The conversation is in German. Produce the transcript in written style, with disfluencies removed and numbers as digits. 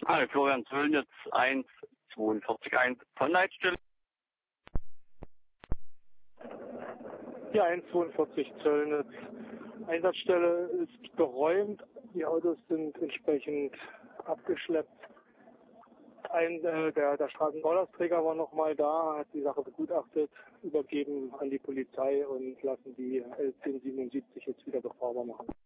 Hi, Florian Zöllnitz, 14241 Zollleitstelle. Ja, 142 Zöllnitz. Einsatzstelle ist geräumt, die Autos sind entsprechend abgeschleppt. Der Straßenbaulasträger war nochmal da, hat die Sache begutachtet, übergeben an die Polizei und lassen die L1077 jetzt wieder befahrbar machen.